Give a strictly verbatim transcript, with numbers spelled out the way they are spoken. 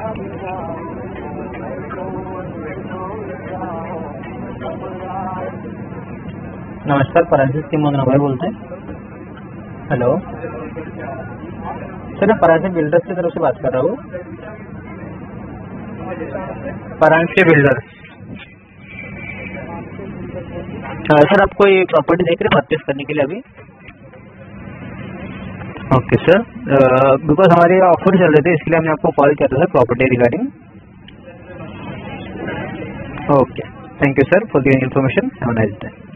नमस्कार, परांजि टीम मधून अभय बोलते हैं। हेलो सर, मैं परांजि बिल्डर्स की तरफ से बात कर रहा हूँ। परांजि बिल्डर्स सर, आपको ये प्रॉपर्टी देख रहे हैं परचेस करने के लिए अभी? ओके सर, बिकॉज हमारे ऑफर चल रहे थे इसलिए हमने आपको कॉल किया था sir, property regarding. Okay, thank you sir for giving information. Have a nice day.